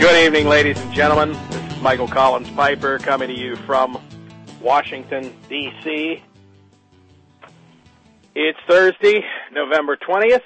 Good evening, ladies and gentlemen. This is Michael Collins Piper coming to you from Washington, D.C. It's Thursday, November 20th.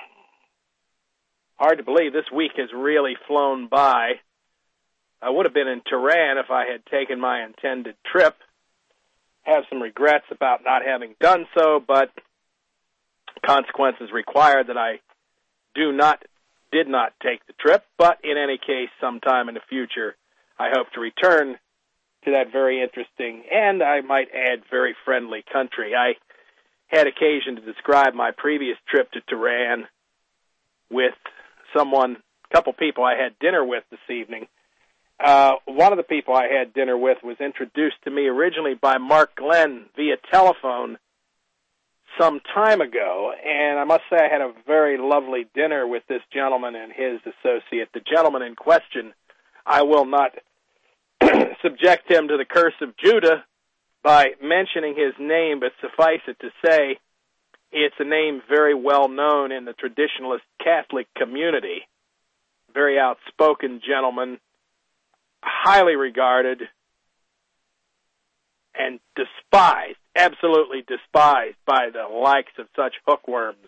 Hard to believe this week has really flown by. I would have been in Tehran if I had taken my intended trip. Have some regrets about not having done so, but consequences require that I did not take the trip, but in any case, sometime in the future, I hope to return to that very interesting and, I might add, very friendly country. I had occasion to describe my previous trip to Tehran with a couple people I had dinner with this evening. One of the people I had dinner with was introduced to me originally by Mark Glenn via telephone some time ago, and I must say I had a very lovely dinner with this gentleman and his associate. The gentleman in question, I will not subject him to the curse of Judah by mentioning his name, but suffice it to say, it's a name very well known in the traditionalist Catholic community. Very outspoken gentleman, highly regarded, and despised, absolutely despised by the likes of such hookworms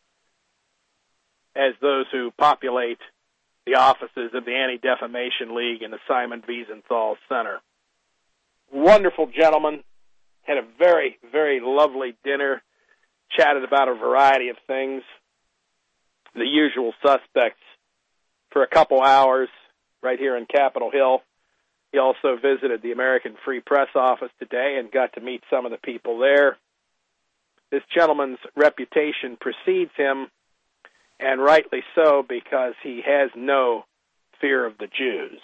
as those who populate the offices of the Anti-Defamation League and the Simon Wiesenthal Center. Wonderful gentleman, had a very, very lovely dinner, chatted about a variety of things, the usual suspects, for a couple hours right here in Capitol Hill. He also visited the American Free Press office today and got to meet some of the people there. This gentleman's reputation precedes him, and rightly so, because he has no fear of the Jews.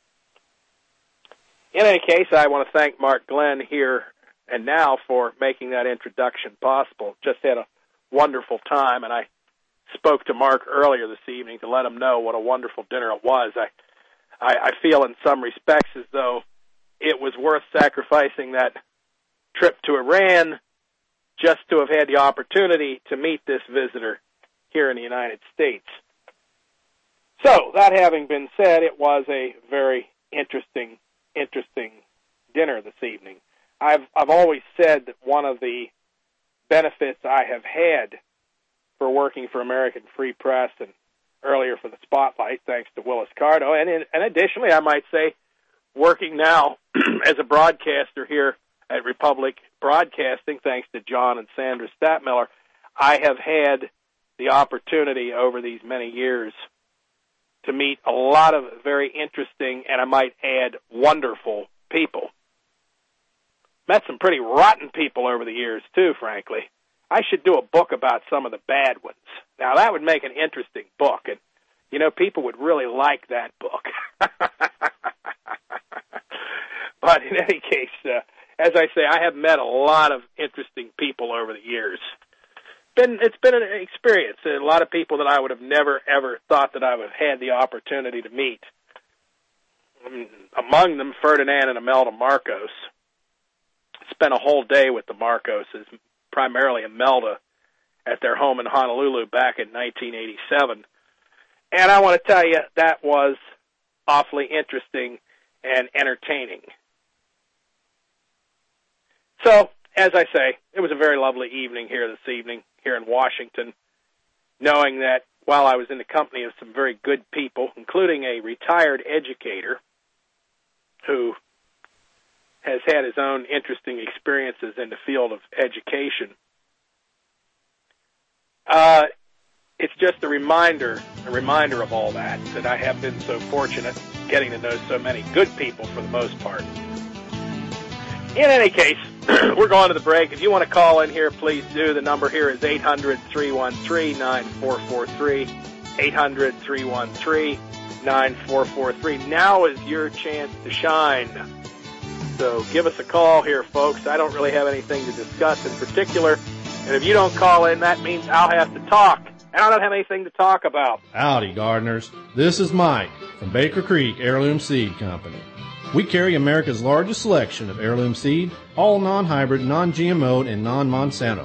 In any case, I want to thank Mark Glenn here and now for making that introduction possible. Just had a wonderful time, and I spoke to Mark earlier this evening to let him know what a wonderful dinner it was. I feel in some respects as though it was worth sacrificing that trip to Iran just to have had the opportunity to meet this visitor here in the United States. So, that having been said, it was a very interesting dinner this evening. I've always said that one of the benefits I have had for working for American Free Press and earlier for the Spotlight, thanks to Willis Cardo, and additionally, I might say, working now as a broadcaster here at Republic Broadcasting, thanks to John and Sandra Statmiller, I have had the opportunity over these many years to meet a lot of very interesting, and I might add, wonderful people. Met some pretty rotten people over the years, too, frankly. I should do a book about some of the bad ones. Now, that would make an interesting book, and, people would really like that book. But in any case, as I say, I have met a lot of interesting people over the years. It's been an experience, and a lot of people that I would have never, ever thought that I would have had the opportunity to meet. Among them, Ferdinand and Imelda Marcos. Spent a whole day with the Marcoses, primarily Imelda, at their home in Honolulu back in 1987. And I want to tell you, that was awfully interesting and entertaining. So, as I say, it was a very lovely evening here in Washington, knowing that while I was in the company of some very good people, including a retired educator who has had his own interesting experiences in the field of education, it's just a reminder of all that I have been so fortunate getting to know so many good people for the most part. In any case, we're going to the break. If you want to call in here, please do. The number here is 800-313-9443, 800-313-9443. Now is your chance to shine. So give us a call here, folks. I don't really have anything to discuss in particular. And if you don't call in, that means I'll have to talk. And I don't have anything to talk about. Howdy, gardeners. This is Mike from Baker Creek Heirloom Seed Company. We carry America's largest selection of heirloom seed, all non-hybrid, non-GMO, and non-Monsanto.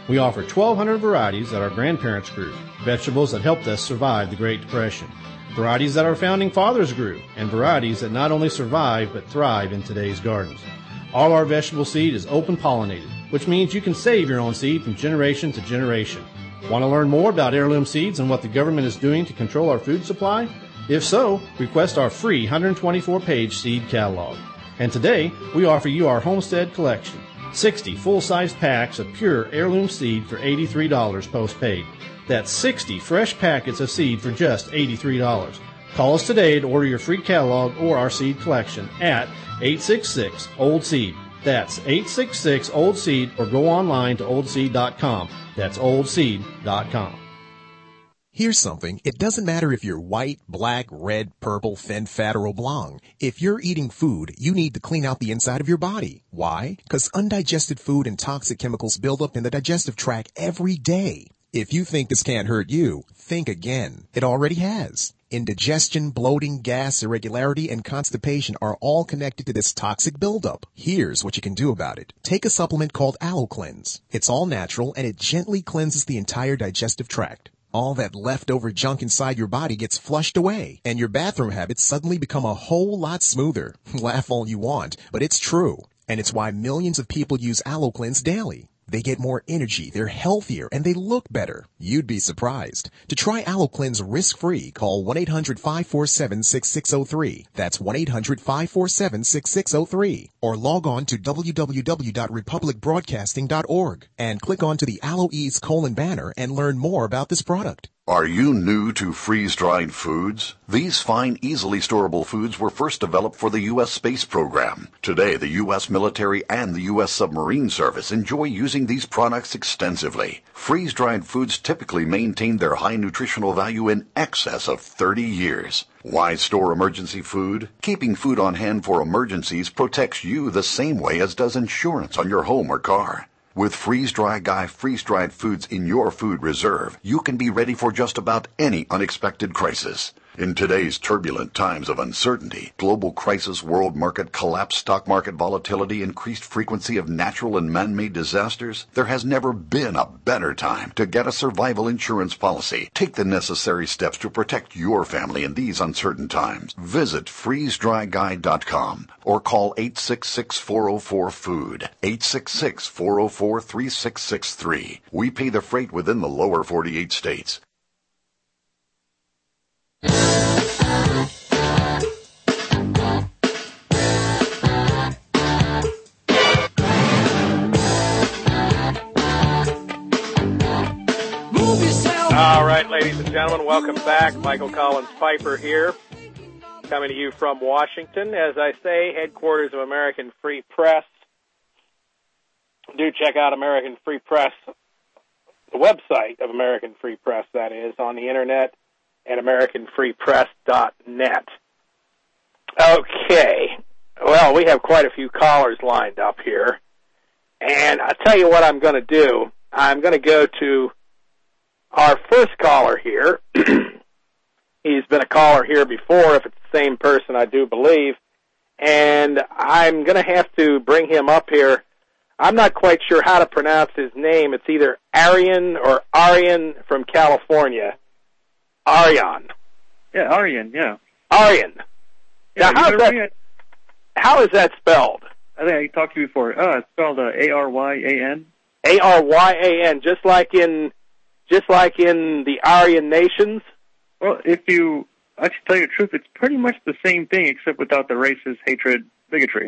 We offer 1,200 varieties that our grandparents grew, vegetables that helped us survive the Great Depression, varieties that our founding fathers grew, and varieties that not only survive but thrive in today's gardens. All our vegetable seed is open pollinated, which means you can save your own seed from generation to generation. Want to learn more about heirloom seeds and what the government is doing to control our food supply? If so, request our free 124-page seed catalog. And today, we offer you our Homestead Collection, 60 full-size packs of pure heirloom seed for $83 post-paid. That's 60 fresh packets of seed for just $83. Call us today to order your free catalog or our seed collection at 866-OLD-SEED. That's 866-OLD-SEED, or go online to oldseed.com. That's oldseed.com. Here's something. It doesn't matter if you're white, black, red, purple, thin, fat, or oblong. If you're eating food, you need to clean out the inside of your body. Why? Because undigested food and toxic chemicals build up in the digestive tract every day. If you think this can't hurt you, think again. It already has. Indigestion, bloating, gas, irregularity, and constipation are all connected to this toxic buildup. Here's what you can do about it. Take a supplement called AlloCleanse. It's all natural, and it gently cleanses the entire digestive tract. All that leftover junk inside your body gets flushed away, and your bathroom habits suddenly become a whole lot smoother. Laugh all you want, but it's true. And it's why millions of people use AlloCleanse daily. They get more energy, they're healthier, and they look better. You'd be surprised. To try AlloCleanse risk-free, call 1-800-547-6603. That's 1-800-547-6603. Or log on to www.republicbroadcasting.org and click onto the AlloEase banner and learn more about this product. Are you new to freeze-dried foods? These fine, easily storable foods were first developed for the U.S. space program. Today, the U.S. military and the U.S. submarine service enjoy using these products extensively. Freeze-dried foods typically maintain their high nutritional value in excess of 30 years. Why store emergency food? Keeping food on hand for emergencies protects you the same way as does insurance on your home or car. With Freeze-Dry Guy freeze-dried foods in your food reserve, you can be ready for just about any unexpected crisis. In today's turbulent times of uncertainty, global crisis, world market collapse, stock market volatility, increased frequency of natural and man-made disasters, there has never been a better time to get a survival insurance policy. Take the necessary steps to protect your family in these uncertain times. Visit freezedryguy.com or call 866-404-FOOD, 866-404-3663. We pay the freight within the lower 48 states. All right, ladies and gentlemen, welcome back. Michael Collins Piper here, coming to you from Washington. As I say, headquarters of American Free Press. Do check out American Free Press, the website of American Free Press, that is, on the Internet at AmericanFreePress.net. Okay. Well, we have quite a few callers lined up here. And I'll tell you what I'm going to do. I'm going to go to our first caller here. He's been a caller here before, if it's the same person, I do believe. And I'm going to have to bring him up here. I'm not quite sure how to pronounce his name. It's either Aryan or Aryan from California. Aryan. Yeah, Aryan, yeah. Aryan. Yeah, now, how is that spelled? I think I talked to you before. It's spelled A-R-Y-A-N. A-R-Y-A-N, just like in the Aryan nations? Well, if you actually tell you the truth, it's pretty much the same thing except without the racist hatred, bigotry.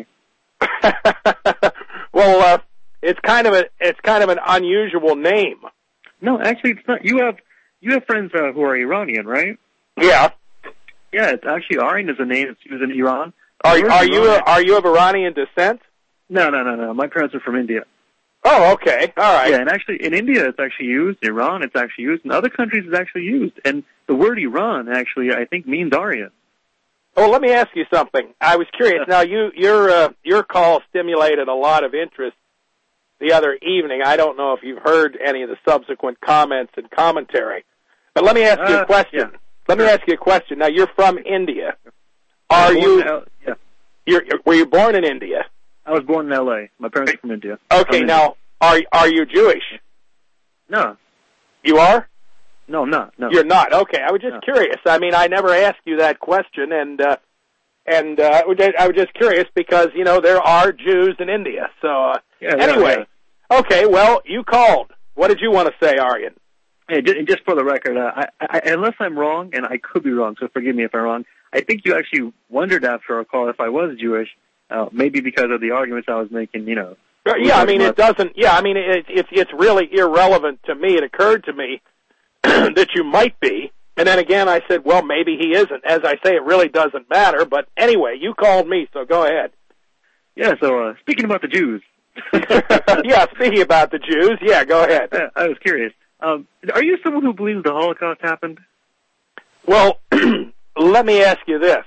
Well, it's kind of an unusual name. No, actually, it's not. You have friends who are Iranian, right? Yeah. Yeah, it's actually Aryan is a name that's used in Iran. Are you of Iranian descent? No. My parents are from India. Oh, okay. All right. Yeah, and actually in India it's actually used. Iran it's actually used. In other countries it's actually used. And the word Iran actually I think means Aryan. Oh, let me ask you something. I was curious. Now your call stimulated a lot of interest the other evening. I don't know if you've heard any of the subsequent comments and commentary. But let me ask you a question. Yeah. Let me ask you a question. Now, you're from India. Were you born in India? I was born in L.A. My parents are from India. Okay, now, are you Jewish? No. You are? No, I'm not. No. You're not. Okay, I was just curious. I mean, I never asked you that question, and I was just curious because there are Jews in India. So anyway, okay. Well, you called. What did you want to say, Aryan? Hey, just for the record, I, unless I'm wrong, and I could be wrong, so forgive me if I'm wrong. I think you actually wondered after our call if I was Jewish, maybe because of the arguments I was making. Yeah, I mean, it doesn't. Yeah, I mean, it's really irrelevant to me. It occurred to me that you might be, and then again, I said, well, maybe he isn't. As I say, it really doesn't matter. But anyway, you called me, so go ahead. Yeah. So speaking about the Jews. Yeah, speaking about the Jews. Yeah, go ahead. I was curious. Are you someone who believes the Holocaust happened? Well, let me ask you this.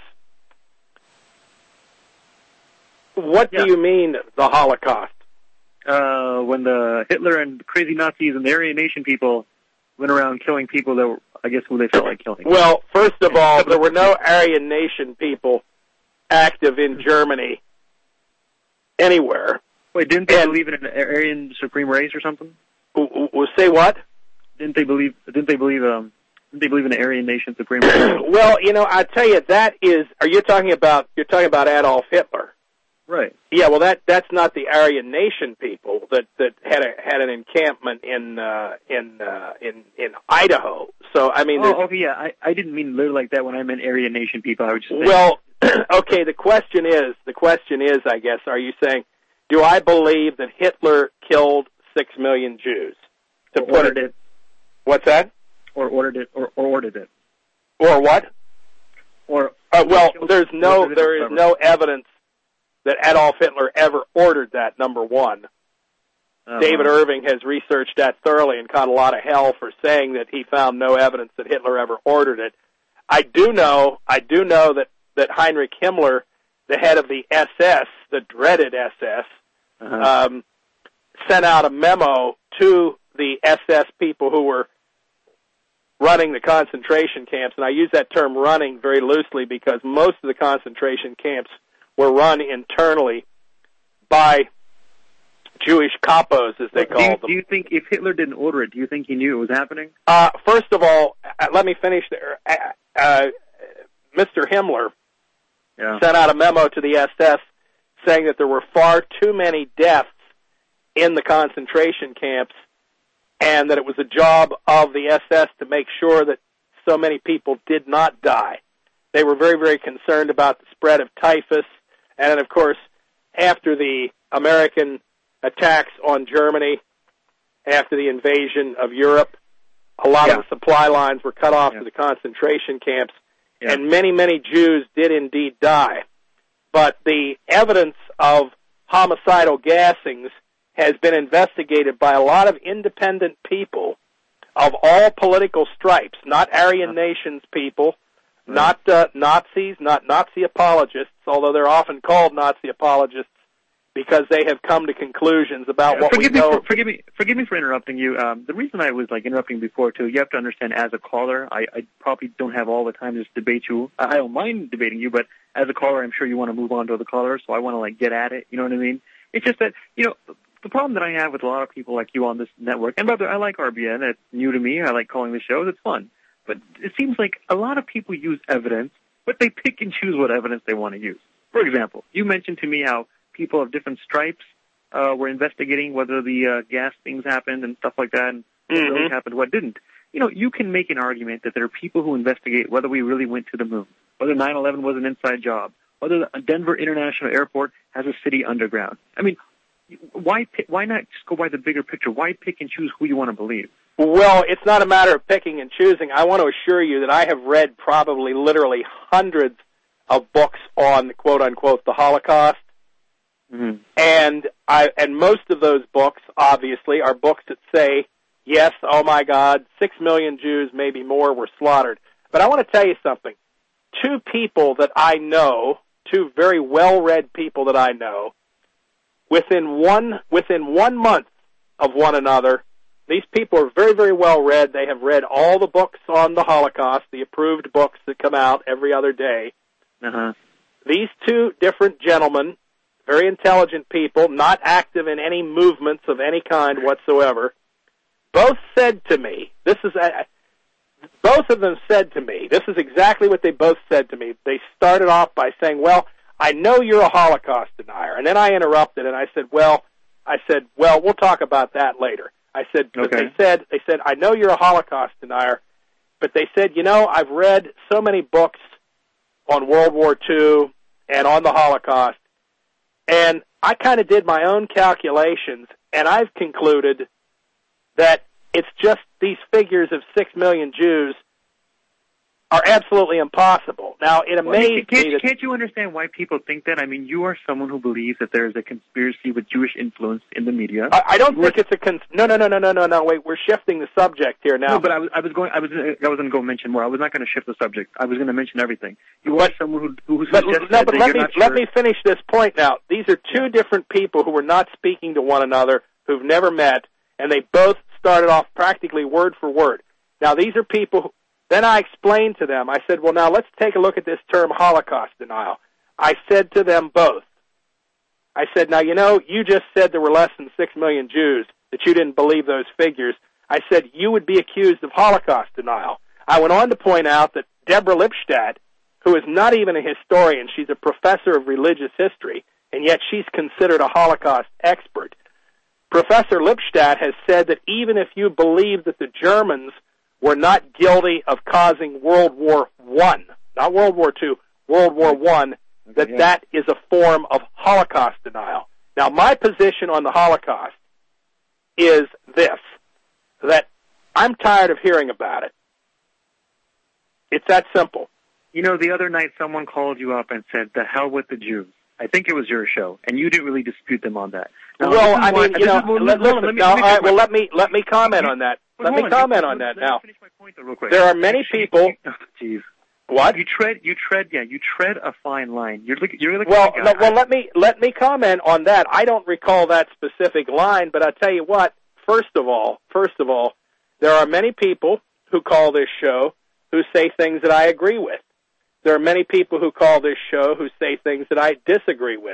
What do you mean, the Holocaust? When the Hitler and crazy Nazis and the Aryan Nation people went around killing people that were, I guess, who they felt like killing. Well, first of all, there were no Aryan Nation people active in Germany anywhere. Wait, didn't they believe in an Aryan supreme race or something? Say what? Didn't they believe in an Aryan Nation supreme race? Well, I tell you, that is. You're talking about Adolf Hitler, right? Yeah. Well, that's not the Aryan Nation people that had an encampment in Idaho. So I mean, okay, yeah. I didn't mean literally like that when I meant Aryan Nation people. I was just saying. Well, okay. The question is, I guess, are you saying, do I believe that Hitler killed 6 million Jews? To put it. What's that? Or ordered it, or ordered it. Or what? Or well, there is no evidence that Adolf Hitler ever ordered that. Number one, David Irving has researched that thoroughly and caught a lot of hell for saying that he found no evidence that Hitler ever ordered it. I do know that Heinrich Himmler, the head of the SS, the dreaded SS, sent out a memo to the SS people who were running the concentration camps, and I use that term running very loosely because most of the concentration camps were run internally by Jewish capos, as they call them. Do you think if Hitler didn't order it, do you think he knew it was happening? First of all, let me finish there. Mr. Himmler sent out a memo to the SS saying that there were far too many deaths in the concentration camps and that it was a job of the SS to make sure that so many people did not die. They were very, very concerned about the spread of typhus, and then, of course, after the American attacks on Germany, after the invasion of Europe, a lot of the supply lines were cut off to the concentration camps, and many, many Jews did indeed die. But the evidence of homicidal gassings has been investigated by a lot of independent people of all political stripes, not Aryan Nations people, not Nazis, not Nazi apologists, although they're often called Nazi apologists because they have come to conclusions about what we know. Forgive me for interrupting you. The reason I was interrupting before too, you have to understand, as a caller, I probably don't have all the time to just debate you. I don't mind debating you, but as a caller, I'm sure you want to move on to other callers, so I want to get at it. You know what I mean? It's just that the problem that I have with a lot of people like you on this network, and by the way, I like RBN. It's new to me. I like calling the shows. It's fun. But it seems like a lot of people use evidence, but they pick and choose what evidence they want to use. For example, you mentioned to me how people of different stripes were investigating whether the gas things happened and stuff like that, and what really happened, what didn't. You can make an argument that there are people who investigate whether we really went to the moon, whether 9/11 was an inside job, whether Denver International Airport has a city underground. I mean, why not just go by the bigger picture? Why pick and choose who you want to believe? Well, it's not a matter of picking and choosing. I want to assure you that I have read probably literally hundreds of books on, quote-unquote, the Holocaust. And most of those books, obviously, are books that say, yes, oh my God, 6 million Jews, maybe more, were slaughtered. But I want to tell you something. Two people that I know, two very well-read people that I know, within one month of one another, these people are very, very well read. They have read all the books on the Holocaust, the approved books that come out every other day. These two different gentlemen, very intelligent people, not active in any movements of any kind whatsoever, both said to me, both of them said to me, this is exactly what they both said to me. They started off by saying, well, I know you're a Holocaust denier. And then I interrupted and I said, well, we'll talk about that later. I said, but Okay. they said, I know you're a Holocaust denier, but they said, I've read so many books on World War II and on the Holocaust, and I kind of did my own calculations, and I've concluded that it's just these figures of 6 million Jews are absolutely impossible. Now, it amazed me that... Can't you understand why people think that? I mean, you are someone who believes that there is a conspiracy with Jewish influence in the media. I don't think it's a... No, wait, we're shifting the subject here now. No, but I was going to go mention more. I was not going to shift the subject. I was going to mention everything. You are someone who suggests that you're not sure. Let me finish this point now. These are two different people who were not speaking to one another, who've never met, and they both started off practically word for word. Now, these are people who... Then I explained to them, I said, well, now let's take a look at this term Holocaust denial. I said to them both, I said, now, you just said there were less than 6 million Jews, that you didn't believe those figures. I said, you would be accused of Holocaust denial. I went on to point out that Deborah Lipstadt, who is not even a historian, she's a professor of religious history, and yet she's considered a Holocaust expert. Professor Lipstadt has said that even if you believe that the Germans were not guilty of causing World War I, not World War II, World War I, that is a form of Holocaust denial. Now, my position on the Holocaust is this, that I'm tired of hearing about it. It's that simple. The other night someone called you up and said, the hell with the Jews. I think it was your show, and you didn't really dispute them on that. Now, well, I mean, let me comment on that. Let me comment on that now. Finish my point though, real quick. There are many people. Jeez. What? You tread a fine line. You're like well, let me comment on that. I don't recall that specific line, but I'll tell you what. First of all, there are many people who call this show who say things that I agree with. There are many people who call this show who say things that I disagree with.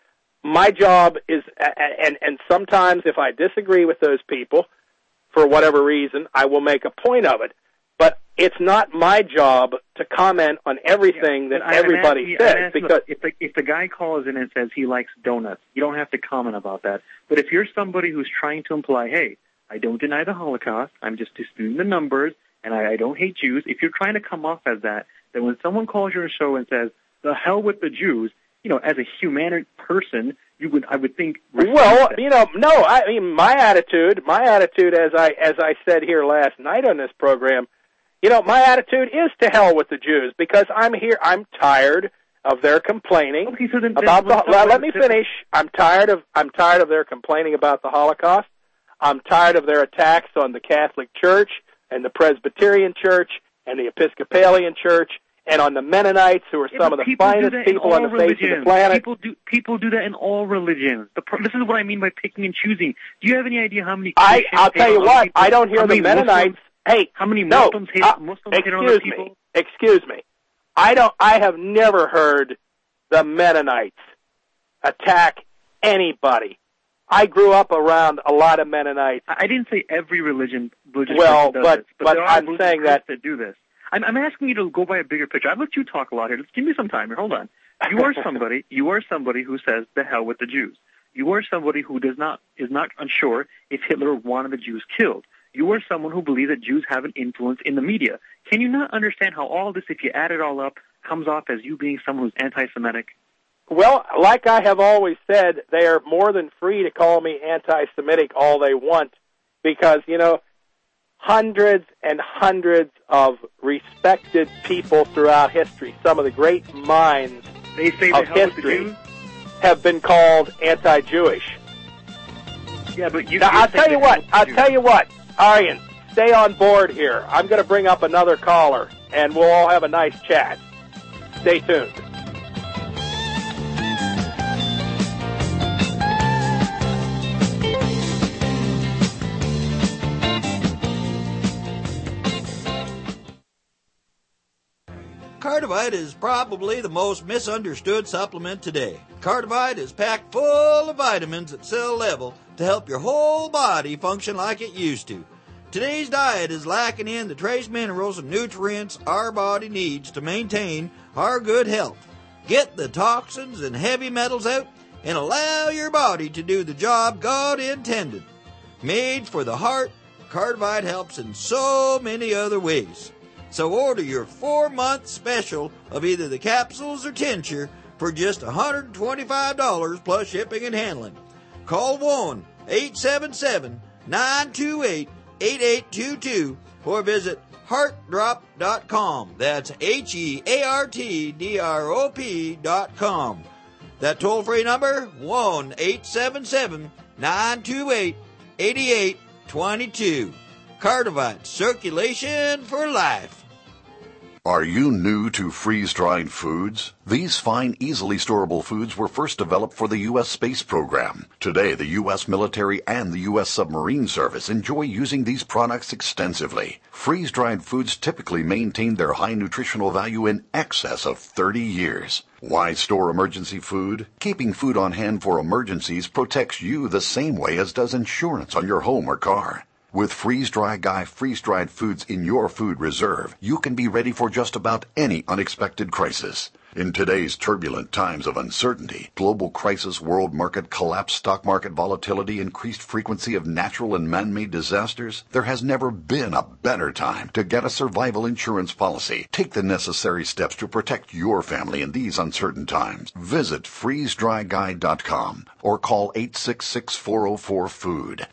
My job is, and sometimes if I disagree with those people, for whatever reason, I will make a point of it. But it's not my job to comment on everything that everybody says. Because if the guy calls in and says he likes donuts, you don't have to comment about that. But if you're somebody who's trying to imply, hey, I don't deny the Holocaust, I'm just disputing the numbers, and I don't hate Jews, if you're trying to come off as that, then when someone calls your show and says, the hell with the Jews, as a human person, I would think. Well, no. I mean, my attitude, as I said here last night on this program, my attitude is to hell with the Jews because I'm tired of their complaining about the. Let me finish. I'm tired of their complaining about the Holocaust. I'm tired of their attacks on the Catholic Church and the Presbyterian Church and the Episcopalian Church, and on the Mennonites, who are some of the finest people on the face of the planet. People do that in all religions. This is what I mean by picking and choosing. Do you have any idea how many? I'll tell you what. I don't hear the Mennonites. How many Muslims hate other people? Excuse me. I have never heard the Mennonites attack anybody. I grew up around a lot of Mennonites. I didn't say every religion. Well, but I'm saying that do this. I'm asking you to go by a bigger picture. I've let you talk a lot here. Just give me some time here. Hold on. You are somebody who says the hell with the Jews. You are somebody who is not unsure if Hitler wanted the Jews killed. You are someone who believes that Jews have an influence in the media. Can you not understand how all this, if you add it all up, comes off as you being someone who's anti-Semitic? Well, like I have always said, they are more than free to call me anti-Semitic all they want because, hundreds and hundreds of respected people throughout history, some of the great minds of history, have been called anti-Jewish. Yeah, but I'll tell you what, Aryan, stay on board here. I'm going to bring up another caller, and we'll all have a nice chat. Stay tuned. Cardivite is probably the most misunderstood supplement today. Cardivite is packed full of vitamins at cell level to help your whole body function like it used to. Today's diet is lacking in the trace minerals and nutrients our body needs to maintain our good health. Get the toxins and heavy metals out and allow your body to do the job God intended. Made for the heart, Cardivide helps in so many other ways. So order your 4-month special of either the capsules or tincture for just $125 plus shipping and handling. Call 1-877-928-8822 or visit heartdrop.com. That's HEARTDROP.com. That toll-free number, 1-877-928-8822. Cardivide, circulation for life. Are you new to freeze-dried foods? These fine, easily storable foods were first developed for the U.S. space program. Today, the U.S. military and the U.S. submarine service enjoy using these products extensively. Freeze-dried foods typically maintain their high nutritional value in excess of 30 years. Why store emergency food? Keeping food on hand for emergencies protects you the same way as does insurance on your home or car. With Freeze-Dry Guy freeze-dried foods in your food reserve, you can be ready for just about any unexpected crisis. In today's turbulent times of uncertainty, global crisis, world market collapse, stock market volatility, increased frequency of natural and man-made disasters, there has never been a better time to get a survival insurance policy. Take the necessary steps to protect your family in these uncertain times. Visit freezedryguy.com or call 866-404-FOOD,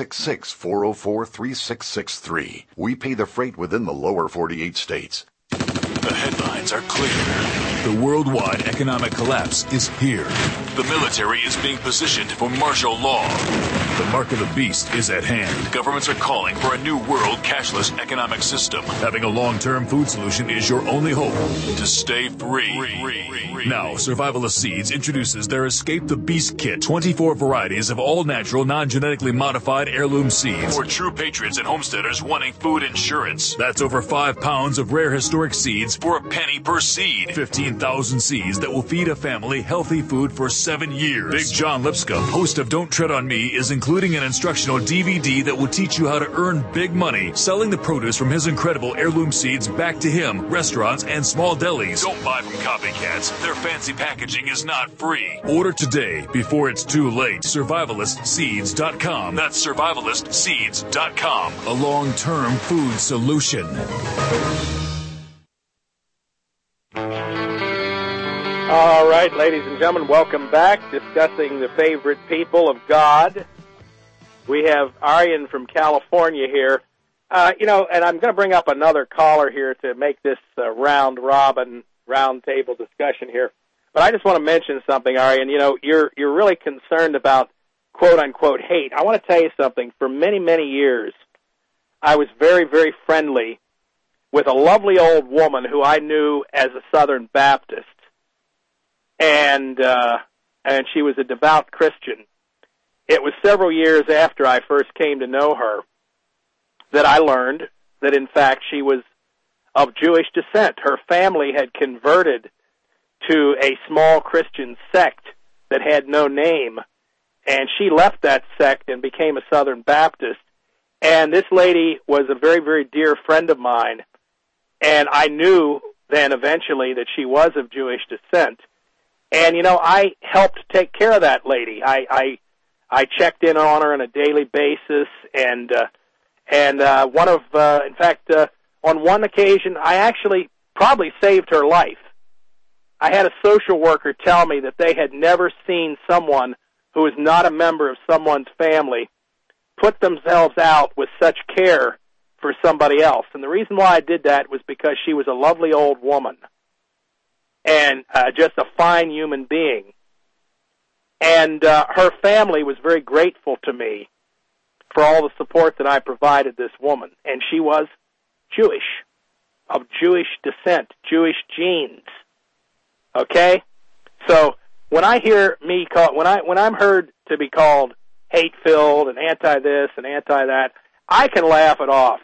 866-404-3663. We pay the freight within the lower 48 states. The headlines are clear. The worldwide economic collapse is here. The military is being positioned for martial law. The mark of the beast is at hand. Governments are calling for a new world cashless economic system. Having a long-term food solution is your only hope to stay free. Now, Survivalist Seeds introduces their Escape the Beast Kit. 24 varieties of all-natural, non-genetically modified heirloom seeds. For true patriots and homesteaders wanting food insurance. That's over 5 pounds of rare historic seeds for a penny per seed. 15,000 seeds that will feed a family healthy food for 7 years. Big John Lipscomb, host of Don't Tread on Me, is including an instructional DVD that will teach you how to earn big money selling the produce from his incredible heirloom seeds back to him, restaurants, and small delis. Don't buy from copycats. Their fancy packaging is not free. Order today before it's too late. SurvivalistSeeds.com. That's SurvivalistSeeds.com. A long-term food solution. All right, ladies and gentlemen, welcome back. Discussing the favorite people of God. We have Aryan from California here. And I'm going to bring up another caller here to make this round-robin, round-table discussion here. But I just want to mention something, Aryan. You're really concerned about quote-unquote hate. I want to tell you something. For many, many years, I was very, very friendly with a lovely old woman who I knew as a Southern Baptist. And she was a devout Christian. It was several years after I first came to know her that I learned that, in fact, she was of Jewish descent. Her family had converted to a small Christian sect that had no name, and she left that sect and became a Southern Baptist. And this lady was a very, very dear friend of mine, and I knew then eventually that she was of Jewish descent. And, I helped take care of that lady. I checked in on her on a daily basis, and on one occasion, I actually probably saved her life. I had a social worker tell me that they had never seen someone who was not a member of someone's family put themselves out with such care for somebody else. And the reason why I did that was because she was a lovely old woman and just a fine human being. And her family was very grateful to me for all the support that I provided this woman. And she was Jewish, of Jewish descent, Jewish genes. Okay? So when I hear when I'm heard to be called hate-filled and anti-this and anti-that, I can laugh it off.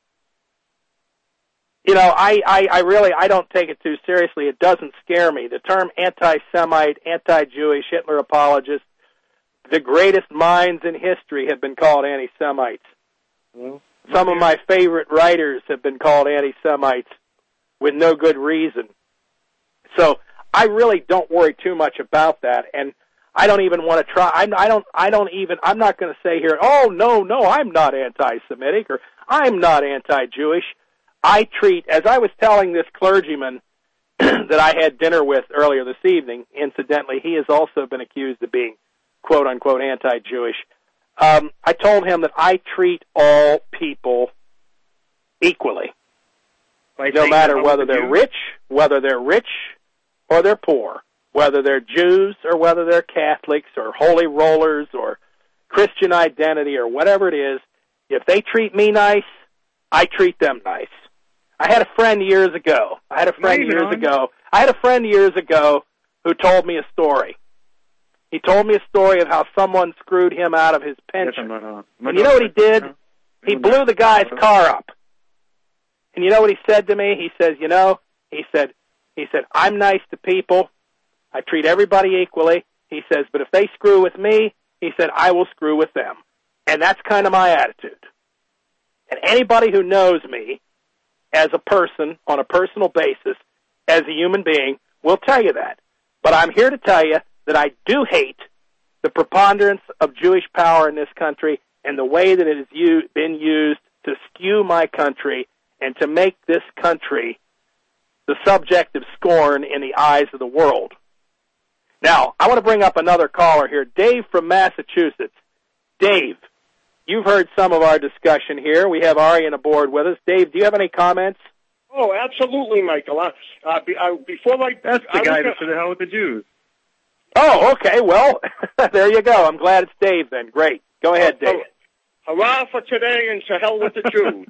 I don't take it too seriously. It doesn't scare me. The term anti-Semite, anti-Jewish, Hitler apologist, the greatest minds in history have been called anti-Semites. some of my favorite writers have been called anti-Semites with no good reason. So I really don't worry too much about that, and I don't even want to try. I'm not going to say here, oh, no, I'm not anti-Semitic or I'm not anti-Jewish. I treat, as I was telling this clergyman that I had dinner with earlier this evening, incidentally, he has also been accused of being quote-unquote anti-Jewish. I told him that I treat all people equally, no matter whether they're rich or they're poor, whether they're Jews or whether they're Catholics or holy rollers or Christian identity or whatever it is. If they treat me nice, I treat them nice. I had a friend years ago who told me a story. He told me a story of how someone screwed him out of his pension. And you know what he did? He blew the guy's car up. And you know what he said to me? He says, he said, I'm nice to people. I treat everybody equally. He says, but if they screw with me, he said, I will screw with them. And that's kind of my attitude. And anybody who knows me as a person, on a personal basis, as a human being, will tell you that. But I'm here to tell you that I do hate the preponderance of Jewish power in this country and the way that it has been used to skew my country and to make this country the subject of scorn in the eyes of the world. Now, I want to bring up another caller here, Dave from Massachusetts. Dave, you've heard some of our discussion here. We have Arian aboard with us. Dave, do you have any comments? Oh, absolutely, Michael. That's the guy that said the hell with the Jews. Oh, okay. Well, there you go. I'm glad it's Dave then. Great. Go ahead, Dave. Hurrah for today and to hell with the Jews.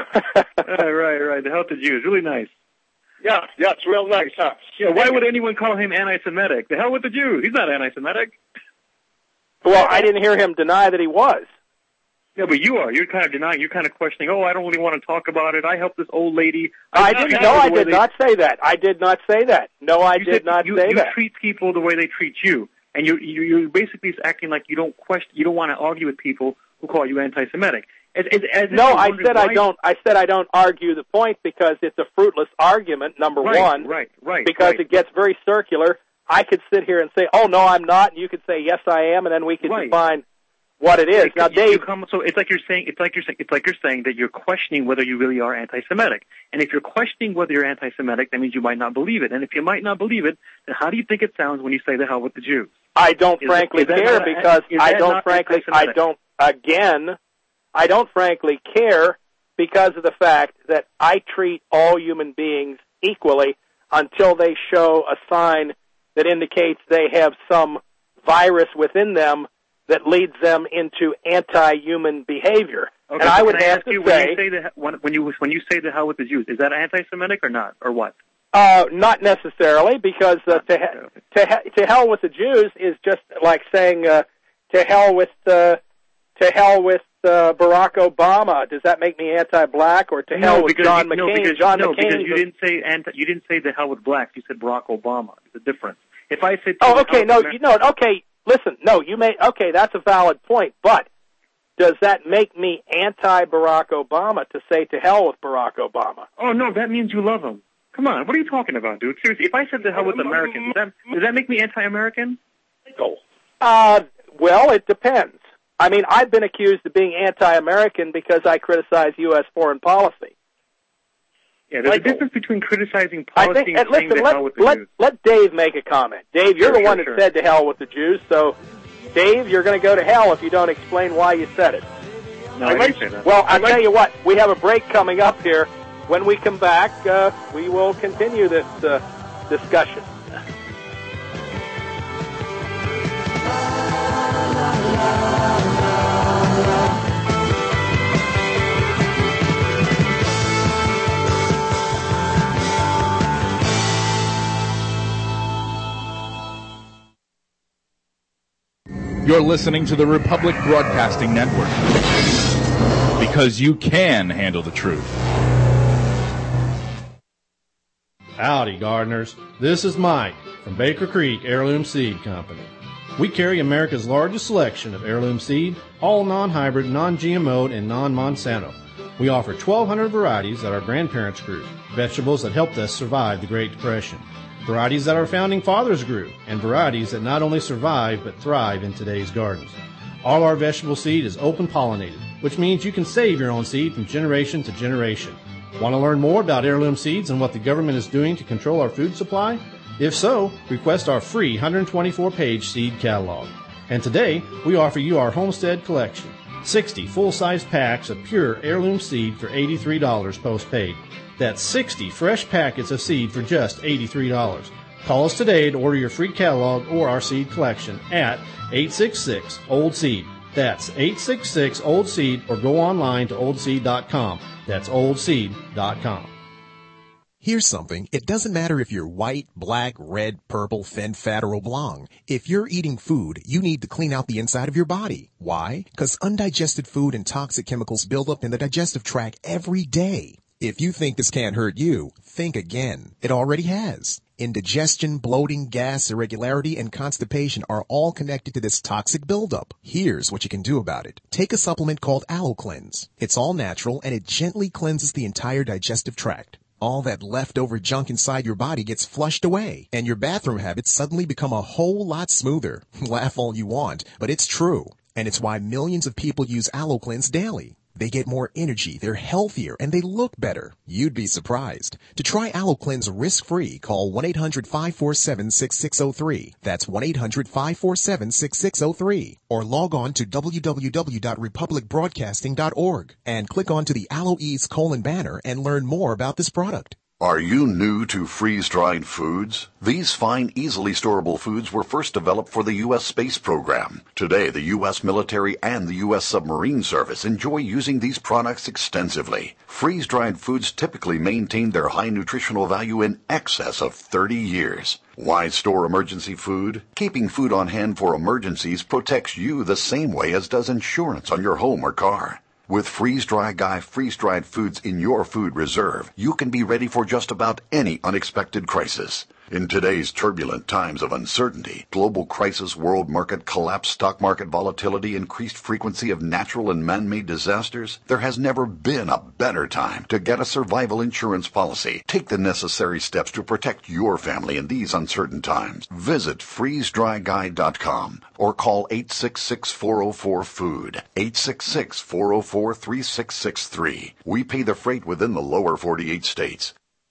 Right. The hell with the Jews. Really nice. Yeah, it's real nice, huh? Yeah, why would anyone call him anti-Semitic? The hell with the Jews. He's not anti-Semitic. Well, I didn't hear him deny that he was. Yeah, but you are. You're kind of denying. You're kind of questioning. Oh, I don't really want to talk about it. I helped this old lady. I did not say that. I did not say that. No, I did not say that. You treat people the way they treat you, and you're basically acting like you don't question. You don't want to argue with people who call you anti-Semitic. I said I don't argue the point because it's a fruitless argument. Number one, right. Because it gets very circular. I could sit here and say, "Oh no, I'm not," and you could say, "Yes, I am," and then we could define what it is. Now, Dave, so it's like you're saying that you're questioning whether you really are anti-Semitic. And if you're questioning whether you're anti-Semitic, that means you might not believe it. And if you might not believe it, then how do you think it sounds when you say the hell with the Jews? I don't frankly care because I don't frankly care because of the fact that I treat all human beings equally until they show a sign that indicates they have some virus within them that leads them into anti-human behavior. Okay, and I would have to say, when you say the hell with the Jews, is that anti-Semitic or not, or what? Not necessarily, because to hell with the Jews is just like saying to hell with Barack Obama. Does that make me anti-black, or to hell with John McCain? Because you didn't say the hell with blacks. You said Barack Obama. There's a difference. If I said, okay, that's a valid point, but does that make me anti-Barack Obama to say to hell with Barack Obama? Oh, no, that means you love him. Come on, what are you talking about, dude? Seriously, if I said to hell with Americans, does that make me anti-American? Well, it depends. I mean, I've been accused of being anti-American because I criticize U.S. foreign policy. Yeah, there's a difference between criticizing policy and saying to hell with the Jews. Let Dave make a comment. Dave, you're the one that said to hell with the Jews, so Dave, you're going to go to hell if you don't explain why you said it. No, I didn't say that. Well, I'll tell you what, we have a break coming up here. When we come back, we will continue this discussion. You're listening to the Republic Broadcasting Network, because you can handle the truth. Howdy, gardeners. This is Mike from Baker Creek Heirloom Seed Company. We carry America's largest selection of heirloom seed, all non-hybrid, non-GMO, and non-Monsanto. We offer 1,200 varieties that our grandparents grew, vegetables that helped us survive the Great Depression, varieties that our founding fathers grew, and varieties that not only survive but thrive in today's gardens. All our vegetable seed is open pollinated, which means you can save your own seed from generation to generation. Want to learn more about heirloom seeds and what the government is doing to control our food supply? If so, request our free 124-page seed catalog. And today, we offer you our Homestead Collection, 60 full-size packs of pure heirloom seed for $83 post-paid. That's 60 fresh packets of seed for just $83. Call us today to order your free catalog or our seed collection at 866-OLD-SEED. That's 866-OLD-SEED, or go online to oldseed.com. That's oldseed.com. Here's something. It doesn't matter if you're white, black, red, purple, thin, fat, or oblong. If you're eating food, you need to clean out the inside of your body. Why? Because undigested food and toxic chemicals build up in the digestive tract every day. If you think this can't hurt you, think again. It already has. Indigestion, bloating, gas, irregularity, and constipation are all connected to this toxic buildup. Here's what you can do about it. Take a supplement called AlloCleanse. It's all natural, and it gently cleanses the entire digestive tract. All that leftover junk inside your body gets flushed away, and your bathroom habits suddenly become a whole lot smoother. Laugh all you want, but it's true. And it's why millions of people use AlloCleanse daily. They get more energy, they're healthier, and they look better. You'd be surprised. To try AlloCleanse risk-free, call 1-800-547-6603. That's 1-800-547-6603. Or log on to www.republicbroadcasting.org and click onto the AlloEase banner and learn more about this product. Are you new to freeze-dried foods? These fine, easily storable foods were first developed for the U.S. space program. Today, the U.S. military and the U.S. submarine service enjoy using these products extensively. Freeze-dried foods typically maintain their high nutritional value in excess of 30 years. Why store emergency food? Keeping food on hand for emergencies protects you the same way as does insurance on your home or car. With Freeze-Dry Guy freeze-dried foods in your food reserve, you can be ready for just about any unexpected crisis. In today's turbulent times of uncertainty, global crisis, world market collapse, stock market volatility, increased frequency of natural and man-made disasters, there has never been a better time to get a survival insurance policy. Take the necessary steps to protect your family in these uncertain times. Visit freezedryguy.com or call 866-404-FOOD, 866-404-3663. We pay the freight within the lower 48 states.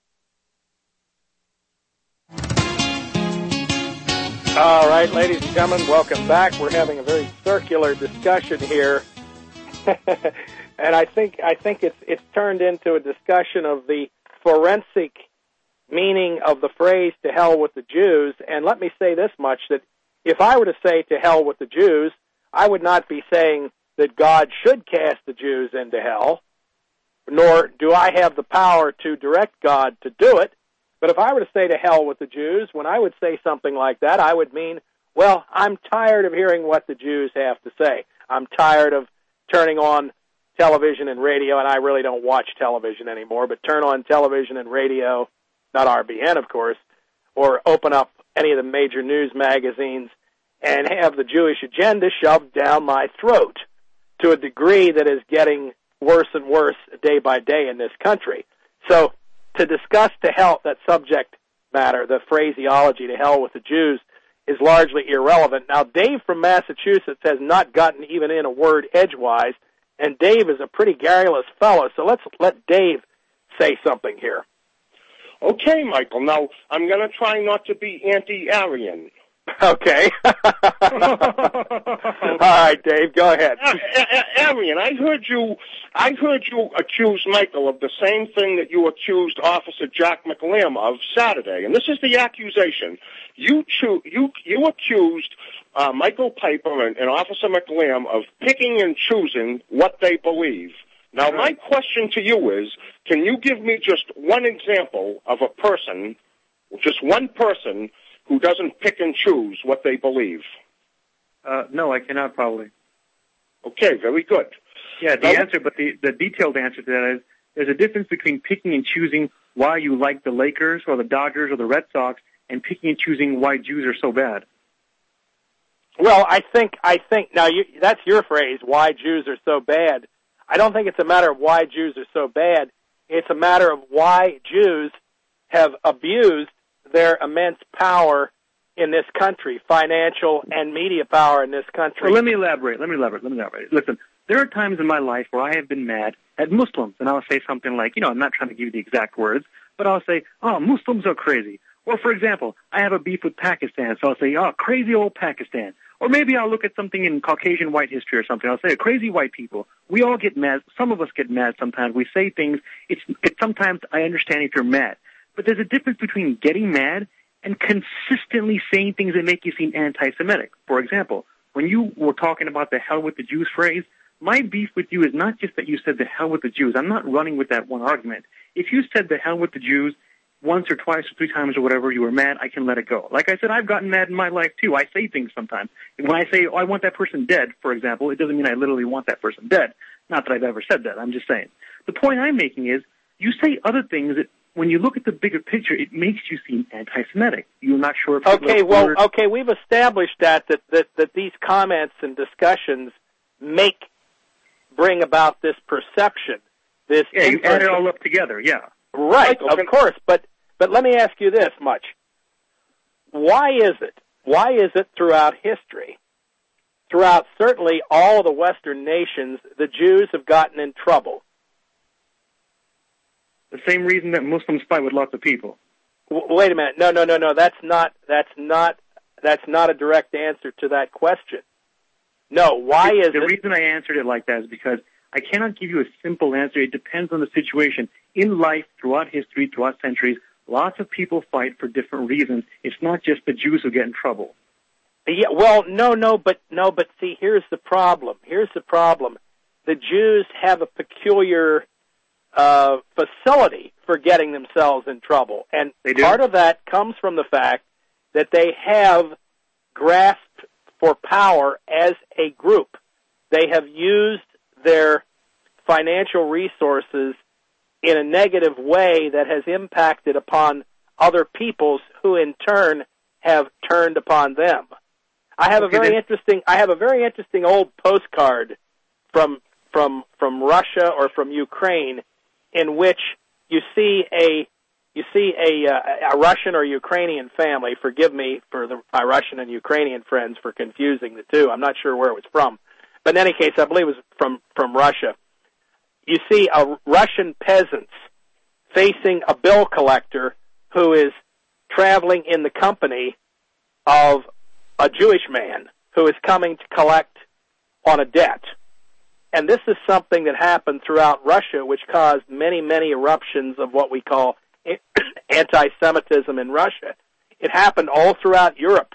All right, ladies and gentlemen, welcome back. We're having a very circular discussion here, and I think it's turned into a discussion of the forensic meaning of the phrase "to hell with the Jews." And let me say this much: that if I were to say "to hell with the Jews," I would not be saying that God should cast the Jews into hell, nor do I have the power to direct God to do it. But if I were to say "to hell with the Jews," when I would say something like that, I would mean, well, I'm tired of hearing what the Jews have to say. I'm tired of turning on television and radio, and I really don't watch television anymore, but turn on television and radio, not RBN, of course, or open up any of the major news magazines and have the Jewish agenda shoved down my throat to a degree that is getting worse and worse day by day in this country. So to discuss to hell that subject matter, the phraseology "to hell with the Jews," is largely irrelevant. Now, Dave from Massachusetts has not gotten even in a word edgewise, and Dave is a pretty garrulous fellow, so let's let Dave say something here. Okay, Michael. Now, I'm going to try not to be anti-Aryan. Okay. All right, Dave, go ahead. Aryan, I heard you accuse Michael of the same thing that you accused Officer Jack McLam of Saturday, and this is the accusation. You accused Michael Piper and Officer McLam of picking and choosing what they believe. Now, my question to you is, can you give me just one example of a person, just one person, who doesn't pick and choose what they believe? No, I cannot probably. Okay, very good. Yeah, the detailed answer to that is there's a difference between picking and choosing why you like the Lakers or the Dodgers or the Red Sox and picking and choosing why Jews are so bad. Well, I think now that's your phrase, why Jews are so bad. I don't think it's a matter of why Jews are so bad. It's a matter of why Jews have abused their immense power in this country, financial and media power in this country. Well, let me elaborate. Listen, there are times in my life where I have been mad at Muslims, and I'll say something like, I'm not trying to give you the exact words, but I'll say, oh, Muslims are crazy. Or, for example, I have a beef with Pakistan, so I'll say, oh, crazy old Pakistan. Or maybe I'll look at something in Caucasian white history or something. I'll say, crazy white people. We all get mad. Some of us get mad sometimes. We say things. It's sometimes I understand if you're mad. But there's a difference between getting mad and consistently saying things that make you seem anti-Semitic. For example, when you were talking about the hell with the Jews phrase, my beef with you is not just that you said the hell with the Jews. I'm not running with that one argument. If you said the hell with the Jews once or twice or three times or whatever, you were mad, I can let it go. Like I said, I've gotten mad in my life too. I say things sometimes. And when I say, I want that person dead, for example, it doesn't mean I literally want that person dead. Not that I've ever said that. I'm just saying. The point I'm making is you say other things that when you look at the bigger picture, it makes you seem anti-Semitic. You're not sure if we've established that these comments and discussions bring about this perception. You add it all up together, yeah. Right, of course, but let me ask you this much. Why is it throughout history, throughout certainly all of the Western nations, the Jews have gotten in trouble? The same reason that Muslims fight with lots of people. Wait a minute. No. That's not a direct answer to that question. No, why is it? The reason I answered it like that is because I cannot give you a simple answer. It depends on the situation. In life, throughout history, throughout centuries, lots of people fight for different reasons. It's not just the Jews who get in trouble. Yeah, well, but see, here's the problem. The Jews have a peculiar facility for getting themselves in trouble. And part of that comes from the fact that they have grasped for power as a group. They have used their financial resources in a negative way that has impacted upon other peoples who in turn have turned upon them. I have a very interesting old postcard from Russia or from Ukraine in which you see a Russian or Ukrainian family. Forgive me for my Russian and Ukrainian friends for confusing the two. I'm not sure where it was from. But in any case, I believe it was from Russia. You see a Russian peasant facing a bill collector who is traveling in the company of a Jewish man who is coming to collect on a debt. And this is something that happened throughout Russia, which caused many, many eruptions of what we call anti-Semitism in Russia. It happened all throughout Europe.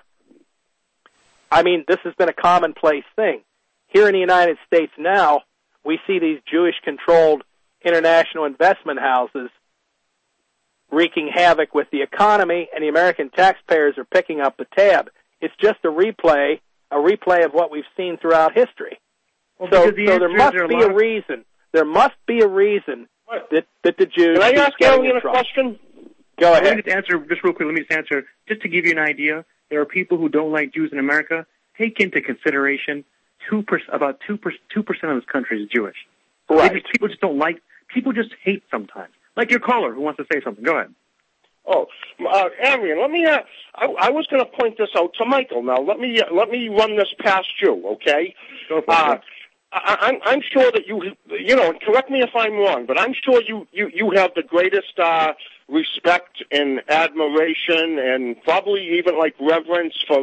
I mean, this has been a commonplace thing. Here in the United States now, we see these Jewish-controlled international investment houses wreaking havoc with the economy, and the American taxpayers are picking up the tab. It's just a replay of what we've seen throughout history. Well, so there must be a reason. There must be a reason that the Jews. Can I ask Arian a question? Go ahead. Let me just answer just real quick. Just to give you an idea. There are people who don't like Jews in America. Take into consideration about 2% of this country is Jewish. Right. People just don't like. People just hate sometimes. Like your caller who wants to say something. Go ahead. Oh, Arian, let me. I was going to point this out to Michael. Now, let me run this past you, okay? Go for it. I'm sure that you correct me if I'm wrong, but I'm sure you have the greatest respect and admiration and probably even like reverence for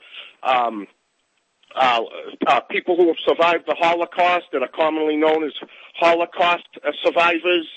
people who have survived the Holocaust that are commonly known as Holocaust survivors.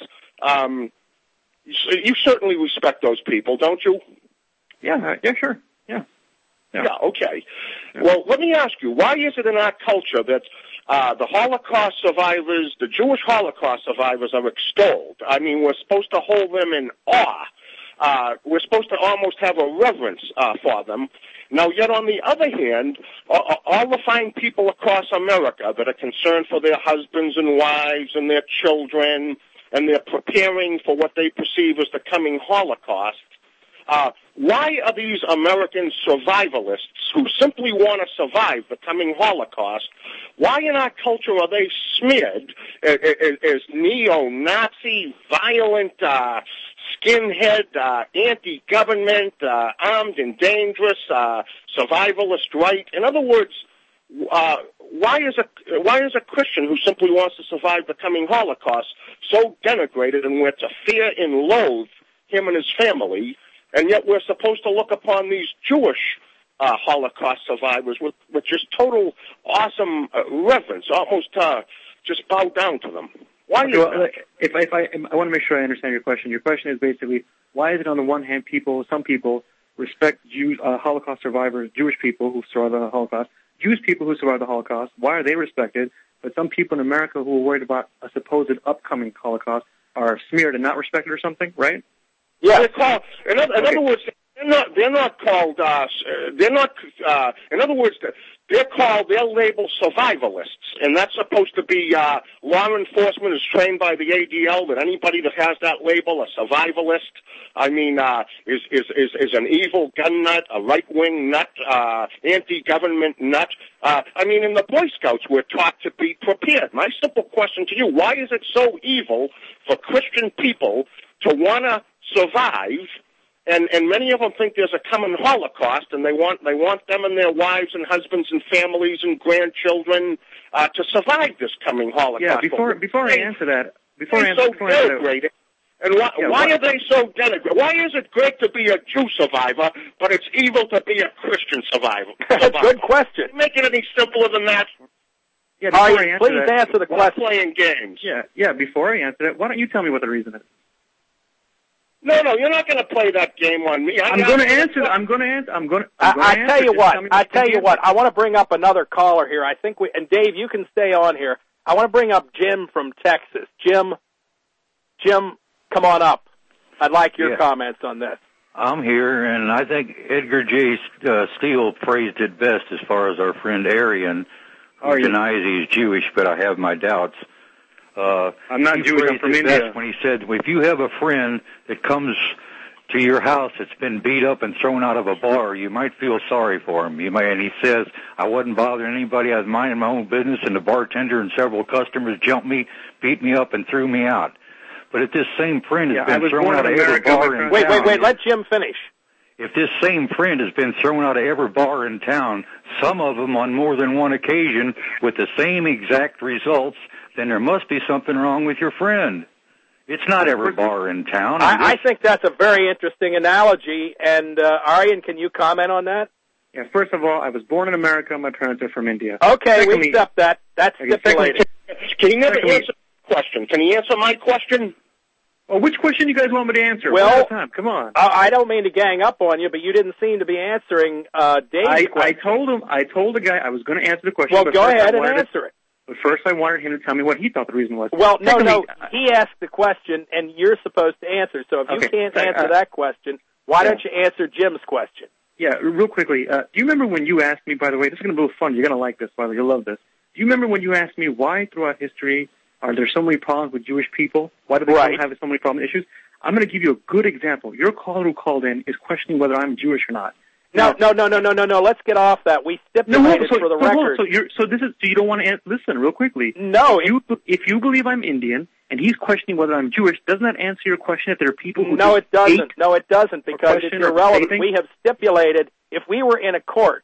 You certainly respect those people, don't you? Yeah, sure. Yeah, okay. Yeah. Well, let me ask you, why is it in our culture that the Holocaust survivors, the Jewish Holocaust survivors, are extolled? I mean, we're supposed to hold them in awe. We're supposed to almost have a reverence for them. Now, yet on the other hand, all the fine people across America that are concerned for their husbands and wives and their children, and they're preparing for what they perceive as the coming Holocaust, why are these American survivalists who simply want to survive the coming Holocaust, why in our culture are they smeared as neo-Nazi, violent, skinhead, anti-government, armed and dangerous, survivalist right? In other words, why is a Christian who simply wants to survive the coming Holocaust so denigrated and we're to fear and loathe him and his family, and yet we're supposed to look upon these Jewish Holocaust survivors with just total awesome reverence, almost just bow down to them? Why is that? I want to make sure I understand your question. Your question is basically, why is it on the one hand some people respect Holocaust survivors, Jewish people who survived the Holocaust, Jewish people who survived the Holocaust, why are they respected, but some people in America who are worried about a supposed upcoming Holocaust are smeared and not respected or something, right? Yeah. In other words, they're labeled survivalists, and that's supposed to be law enforcement is trained by the ADL that anybody that has that label, a survivalist, is an evil gun nut, a right-wing nut, anti-government nut. In the Boy Scouts, we're taught to be prepared. My simple question to you, why is it so evil for Christian people to want to survive? And many of them think there's a coming Holocaust, and they want them and their wives and husbands and families and grandchildren to survive this coming Holocaust. Yeah, before I answer that, and why are they so denigrated? Why is it great to be a Jew survivor, but it's evil to be a Christian survivor? That's a good question. Make it any simpler than that. Yeah, please answer the question. Playing games. Yeah. Before I answer that, why don't you tell me what the reason is? No, you're not going to play that game on me. I tell you what. I want to bring up another caller here. I think and Dave, you can stay on here. I want to bring up Jim from Texas. Jim, come on up. I'd like your comments on this. I'm here, and I think Edgar J. Steele phrased it best as far as our friend Arian, who denies he's Jewish, but I have my doubts. I'm not Jewish, I'm from India. When he said, if you have a friend that comes to your house that's been beat up and thrown out of a bar, you might feel sorry for him. And he says, I wasn't bothering anybody, I was minding my own business, and the bartender and several customers jumped me, beat me up, and threw me out. But if this same friend has been thrown out of every bar in town... Wait, let Jim finish. If this same friend has been thrown out of every bar in town, some of them on more than one occasion, with the same exact results, then there must be something wrong with your friend. It's not every bar in town. I think that's a very interesting analogy, and Aryan, can you comment on that? Yeah, first of all, I was born in America, my parents are from India. Okay, we accept that. That's stipulated. Can he never answer my question? Can he answer my question? Well, which question you guys want me to answer? Well, come on. I don't mean to gang up on you, but you didn't seem to be answering Dave's question. I told the guy I was going to answer the question. Well, go ahead and answer it. But first I wanted him to tell me what he thought the reason was. Well, no, he asked the question, and you're supposed to answer. So if you can't answer that question, why don't you answer Jim's question? Yeah, real quickly. Do you remember when you asked me, by the way, this is going to be a little fun. You're going to like this, by the way. You'll love this. Do you remember when you asked me why throughout history are there so many problems with Jewish people? Why do they have so many problem issues? I'm going to give you a good example. Your caller who called in is questioning whether I'm Jewish or not. No. Let's get off that. We stipulated for the record. So you don't want to answer. Listen, real quickly. No. If you believe I'm Indian and he's questioning whether I'm Jewish, doesn't that answer your question? If there are people who No, it doesn't. No, it doesn't, because it's irrelevant. We have stipulated if we were in a court,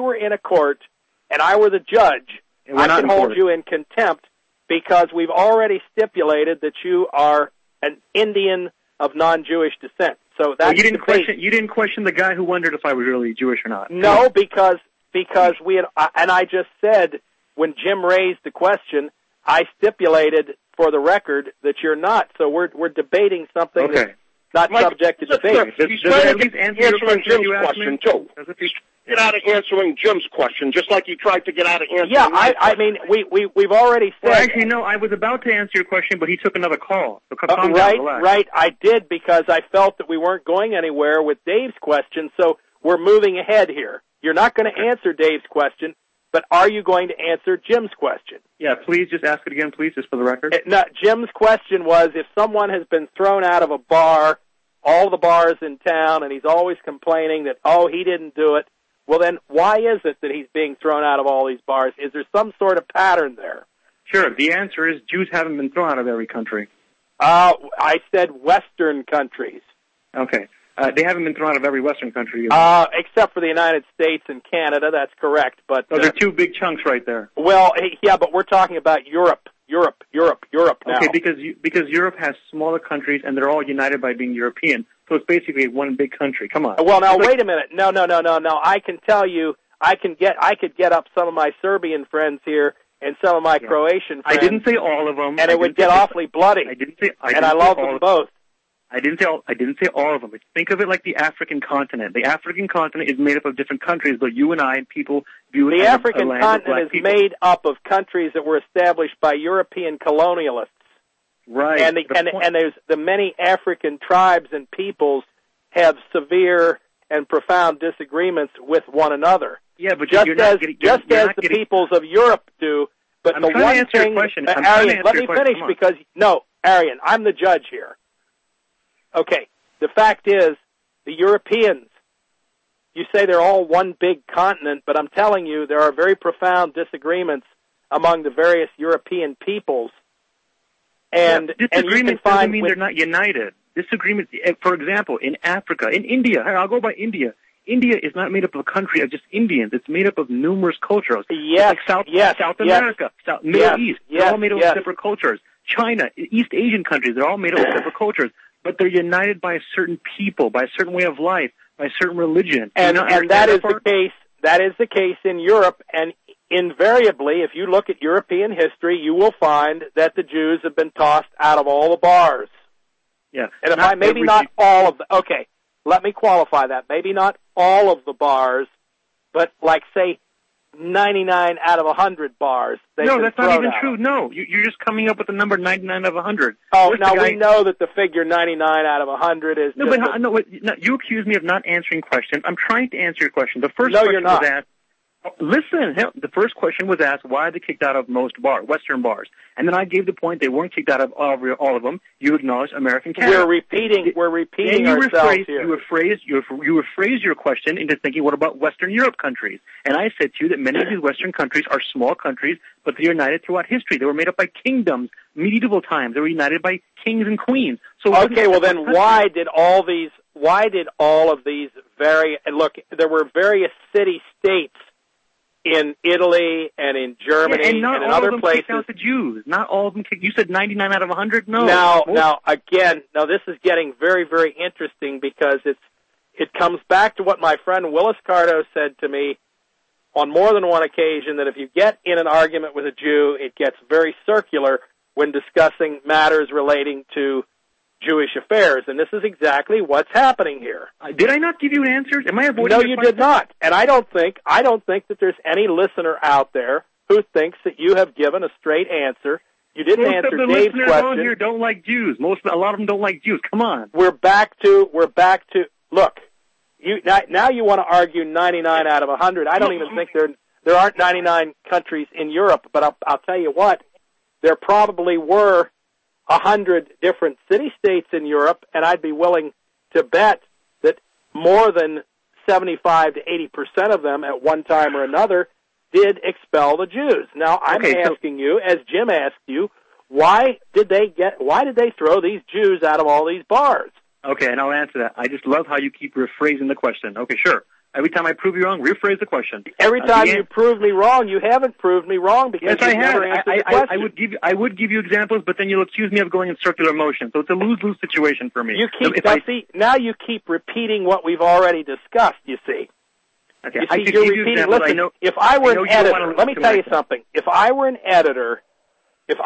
and I were the judge, I could hold you in contempt because we've already stipulated that you are an Indian of non-Jewish descent. So that's you didn't question the guy who wondered if I was really Jewish or not. No, because we had, and I just said when Jim raised the question, I stipulated for the record that you're not. So we're debating something that's not subject to debate. He's trying to answer Jim's question too. Get out of answering Jim's question, just like you tried to get out of answering. Yeah, I mean, we've already said. Well, actually, no, I was about to answer your question, but he took another call. So Right, I did, because I felt that we weren't going anywhere with Dave's question, so we're moving ahead here. You're not going to answer Dave's question, but are you going to answer Jim's question? Yeah, please just ask it again, please, just for the record. No, Jim's question was, if someone has been thrown out of a bar all the bars in town, and he's always complaining that, he didn't do it. Well, then why is it that he's being thrown out of all these bars? Is there some sort of pattern there? Sure. The answer is Jews haven't been thrown out of every country. I said Western countries. Okay. They haven't been thrown out of every Western country. Except for the United States and Canada. That's correct. But those are two big chunks right there. Well, yeah, but we're talking about Europe now. Okay, because Europe has smaller countries and they're all united by being European. So it's basically one big country. Come on. Well, now wait a minute. No. I can tell you, I could get up some of my Serbian friends here and some of my Croatian friends. I didn't say all of them. And it would get awfully bloody. I love them both. I didn't say all of them. Think of it like the African continent. The African continent is made up of different countries, but you and I and people view it the as African a land continent of black is made up of countries that were established by European colonialists. Right. And there's the many African tribes and peoples have severe and profound disagreements with one another. Yeah, but just as the peoples of Europe do. But I'm the trying one to answer thing, your question. Arian, let me finish because Arian, I'm the judge here. Okay, the fact is, the Europeans, you say they're all one big continent, but I'm telling you there are very profound disagreements among the various European peoples. And disagreements doesn't mean they're not united. Disagreements, for example, in Africa, in India, I'll go by India. India is not made up of a country of just Indians. It's made up of numerous cultures. Yes, South America, Middle East, they're all made up of separate cultures. China, East Asian countries, they're all made up of separate cultures. But they're united by a certain people, by a certain way of life, by a certain religion. And that is the case. That is the case in Europe. And invariably, if you look at European history, you will find that the Jews have been tossed out of all the bars. Yeah. And not all of the. Okay, let me qualify that. Maybe not all of the bars, but like say 99 out of 100 bars. No, that's not even true. No, you're just coming up with the number 99 out of 100. Oh, now we know that the figure 99 out of 100 is. No, you accuse me of not answering questions. I'm trying to answer your question. The first no, question you're not. was asked. Listen, the first question was asked, why are they kicked out of most Western bars? And then I gave the point they weren't kicked out of all of them. You acknowledged American Canada. We're repeating ourselves here. You rephrased your question into thinking, what about Western Europe countries? And I said to you that many of these Western countries are small countries, but they're united throughout history. They were made up by kingdoms, medieval times. They were united by kings and queens. So okay, well then why did all of these look, there were various city-states in Italy and in Germany and in other places. Kicked out the Jews. Not all of them kicked. You said 99 out of 100? No. Now, this is getting very, very interesting because it comes back to what my friend Willis Cardo said to me on more than one occasion, that if you get in an argument with a Jew, it gets very circular when discussing matters relating to Jewish affairs, and this is exactly what's happening here. Did I not give you an answer? Am I avoiding? No, you did not. And I don't think that there's any listener out there who thinks that you have given a straight answer. You didn't answer Dave's question. Most of the listeners on here don't like Jews. A lot of them don't like Jews. Come on. We're back to look. Now you want to argue 99 out of 100. I don't even think there aren't 99 countries in Europe, but I'll tell you what, there probably were 100 different city-states in Europe, and I'd be willing to bet that more than 75 to 80% of them at one time or another did expel the Jews. Now, I'm asking you, as Jim asked you, why did they throw these Jews out of all these bars? Okay, and I'll answer that. I just love how you keep rephrasing the question. Okay, sure. Every time I prove you wrong, rephrase the question. Every time you prove me wrong, you haven't proved me wrong because yes, you never answered the question. I would give you examples, but then you'll accuse me of going in circular motion. So it's a lose-lose situation for me. Now you keep repeating what we've already discussed, you see. Okay, you're repeating. Listen, if I were an editor, let me tell you something. If I were an editor, let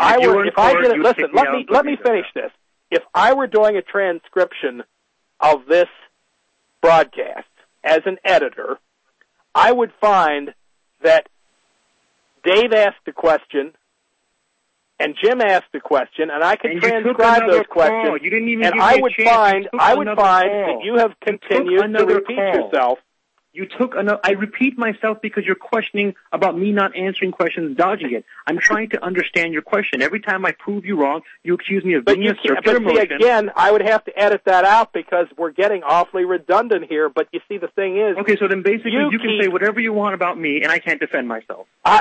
me finish this. If I were doing a transcription of this broadcast, as an editor, I would find that Dave asked a question and Jim asked a question, and I could transcribe those questions. You didn't even and I would find that you have continued to repeat yourself. You took enough. I repeat myself because you're questioning about me not answering questions, dodging it. I'm trying to understand your question. Every time I prove you wrong, you accuse me of being a circular motion. But see, again, I would have to edit that out because we're getting awfully redundant here. But you see, the thing is... Okay, so then basically you can say whatever you want about me, and I can't defend myself. Well,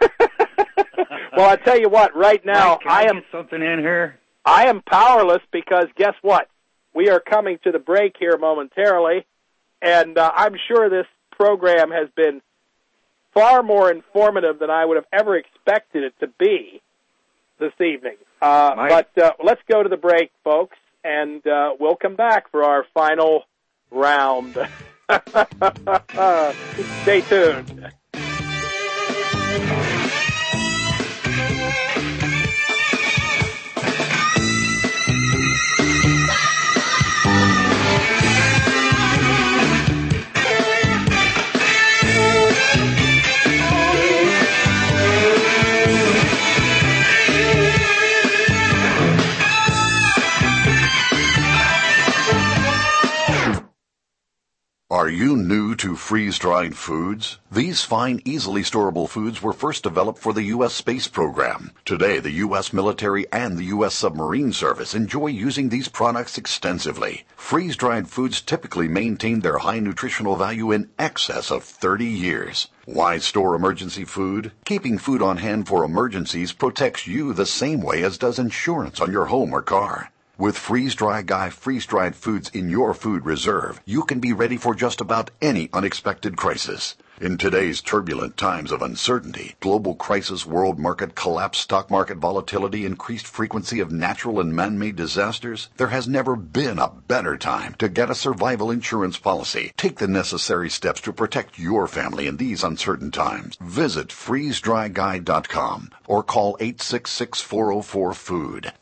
I tell you what, right now, I am... something in here? I am powerless because guess what? We are coming to the break here momentarily. And I'm sure this program has been far more informative than I would have ever expected it to be this evening. But let's go to the break, folks, and we'll come back for our final round. Stay tuned. Are you new to freeze-dried foods? These fine, easily storable foods were first developed for the U.S. space program. Today, the U.S. military and the U.S. submarine service enjoy using these products extensively. Freeze-dried foods typically maintain their high nutritional value in excess of 30 years. Why store emergency food? Keeping food on hand for emergencies protects you the same way as does insurance on your home or car. With Freeze-Dry Guy freeze-dried foods in your food reserve, you can be ready for just about any unexpected crisis. In today's turbulent times of uncertainty, global crisis, world market collapse, stock market volatility, increased frequency of natural and man-made disasters, there has never been a better time to get a survival insurance policy. Take the necessary steps to protect your family in these uncertain times. Visit freezedryguy.com or call 866-404-FOOD,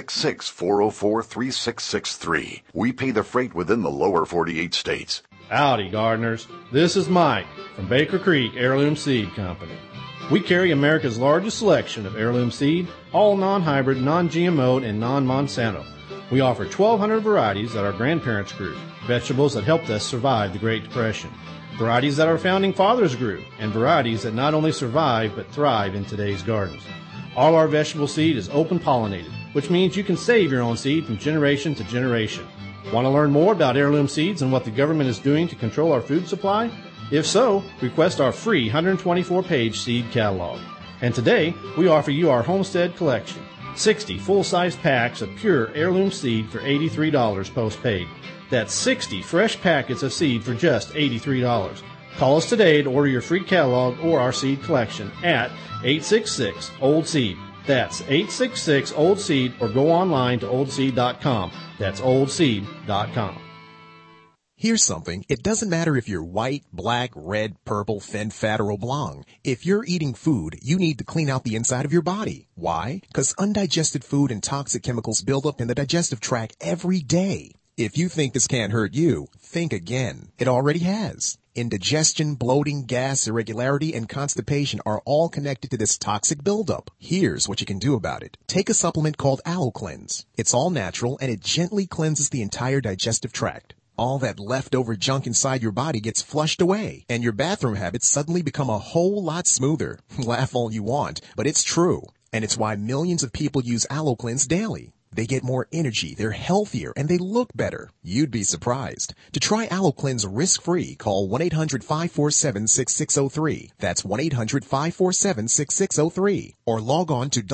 866-404-3663. We pay the freight within the lower 48 states. Howdy, gardeners. This is Mike from Baker Creek Heirloom Seed Company. We carry America's largest selection of heirloom seed, all non-hybrid, non-GMO, and non-Monsanto. We offer 1,200 varieties that our grandparents grew, vegetables that helped us survive the Great Depression, varieties that our founding fathers grew, and varieties that not only survive but thrive in today's gardens. All our vegetable seed is open-pollinated, which means you can save your own seed from generation to generation. Want to learn more about heirloom seeds and what the government is doing to control our food supply? If so, request our free 124-page seed catalog. And today, we offer you our Homestead Collection, 60 full-size packs of pure heirloom seed for $83 post-paid. That's 60 fresh packets of seed for just $83. Call us today to order your free catalog or our seed collection at 866-OLD-SEED. That's 866-OLD-SEED, or go online to oldseed.com. That's oldseed.com. Here's something. It doesn't matter if you're white, black, red, purple, thin, fat, or oblong. If you're eating food, you need to clean out the inside of your body. Why? Because undigested food and toxic chemicals build up in the digestive tract every day. If you think this can't hurt you, think again. It already has. Indigestion, bloating, gas, irregularity, and constipation are all connected to this toxic buildup. Here's what you can do about it. Take a supplement called AlloCleanse. It's all natural, and it gently cleanses the entire digestive tract. All that leftover junk inside your body gets flushed away, and your bathroom habits suddenly become a whole lot smoother. Laugh all you want, but it's true. And it's why millions of people use AlloCleanse daily. They get more energy, they're healthier, and they look better. You'd be surprised. To try AlloCleanse risk-free, call 1-800-547-6603. That's 1-800-547-6603. Or log on to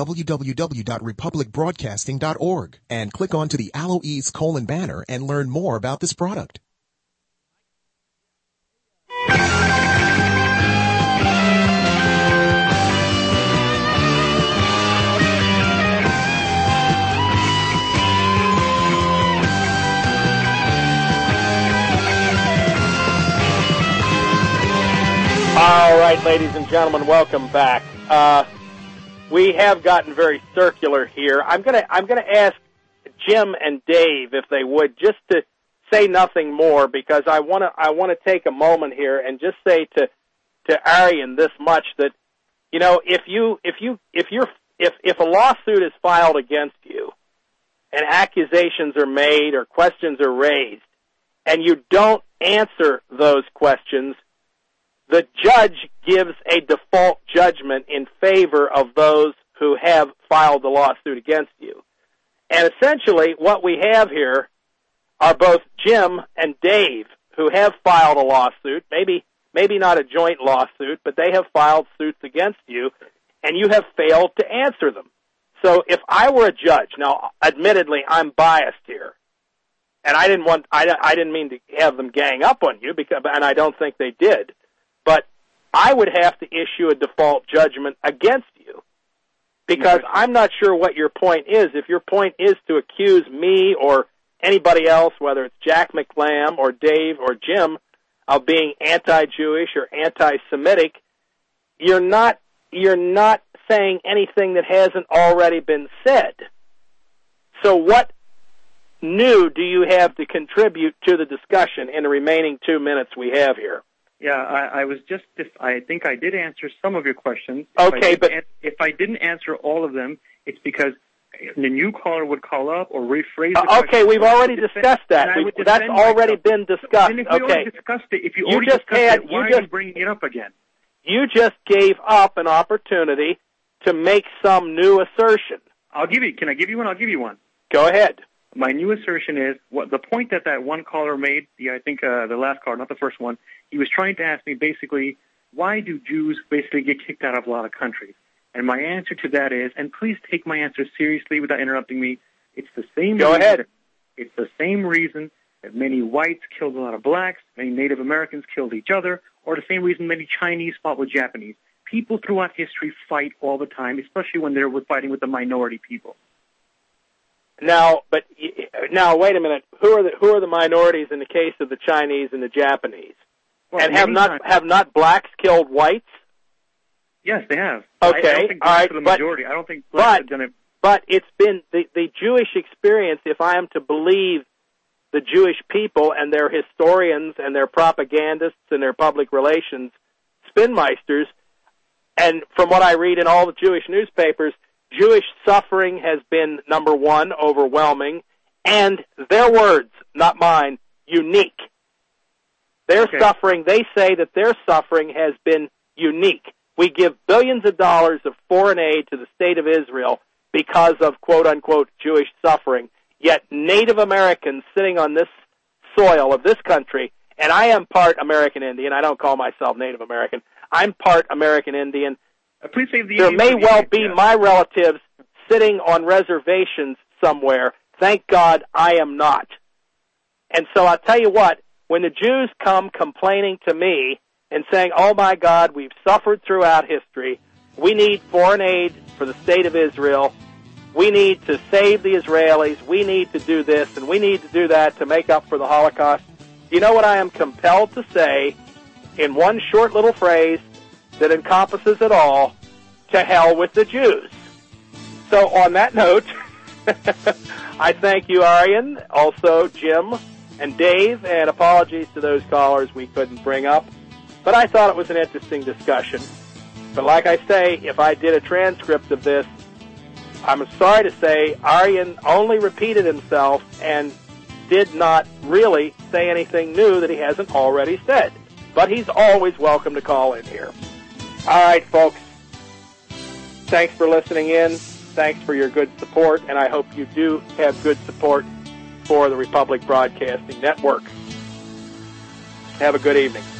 www.republicbroadcasting.org and click onto the AlloEase banner and learn more about this product. All right, ladies and gentlemen, welcome back. We have gotten very circular here. I'm gonna ask Jim and Dave if they would just to say nothing more, because I wanna take a moment here and just say to Arjen this much, that if a lawsuit is filed against you and accusations are made or questions are raised and you don't answer those questions, the judge gives a default judgment in favor of those who have filed the lawsuit against you. And essentially what we have here are both Jim and Dave who have filed a lawsuit, maybe not a joint lawsuit, but they have filed suits against you, and you have failed to answer them. So if I were a judge, now admittedly I'm biased here, and I didn't mean to have them gang up on you, and I don't think they did, but I would have to issue a default judgment against you, because I'm not sure what your point is. If your point is to accuse me or anybody else, whether it's Jack McLam or Dave or Jim, of being anti-Jewish or anti-Semitic, you're not saying anything that hasn't already been said. So what new do you have to contribute to the discussion in the remaining 2 minutes we have here? Yeah, I think I did answer some of your questions. Okay, if I didn't answer all of them, it's because the new caller would call up or rephrase the okay, we've already discussed that. That's already been discussed. And if we already discussed it, if you already discussed it, why are you bringing it up again? You just gave up an opportunity to make some new assertion. Can I give you one? I'll give you one. Go ahead. My new assertion is the point that one caller made, I think the last caller, not the first one, he was trying to ask me basically, why do Jews basically get kicked out of a lot of countries? And my answer to that is, and please take my answer seriously without interrupting me, it's the same Go reason. ahead. It's the same reason that many whites killed a lot of blacks, many Native Americans killed each other, or the same reason many Chinese fought with Japanese. People throughout history fight all the time, especially when they're fighting with the minority people. Now, wait a minute. Who are the minorities in the case of the Chinese and the Japanese? Well, and have not blacks killed whites? Yes, they have. Okay, I don't think blacks are the majority. I don't think blacks have done it. But it's been the Jewish experience, if I am to believe the Jewish people and their historians and their propagandists and their public relations spinmeisters, and from what I read in all the Jewish newspapers, Jewish suffering has been, number one, overwhelming, and their words, not mine, unique. Their suffering, they say that their suffering has been unique. We give billions of dollars of foreign aid to the state of Israel because of quote-unquote Jewish suffering, yet Native Americans sitting on this soil of this country, and I am part American Indian, I don't call myself Native American, I'm part American Indian. Please save the there may well be my relatives sitting on reservations somewhere. Thank God I am not. And so I'll tell you what, when the Jews come complaining to me and saying, oh my God, we've suffered throughout history, we need foreign aid for the state of Israel, we need to save the Israelis, we need to do this and we need to do that to make up for the Holocaust, you know what I am compelled to say in one short little phrase that encompasses it all? To hell with the Jews. So on that note, I thank you, Aryan, also Jim and Dave, and apologies to those callers we couldn't bring up. But I thought it was an interesting discussion. But like I say, if I did a transcript of this, I'm sorry to say Aryan only repeated himself and did not really say anything new that he hasn't already said. But he's always welcome to call in here. All right, folks. Thanks for listening in. Thanks for your good support, and I hope you do have good support for the Republic Broadcasting Network. Have a good evening.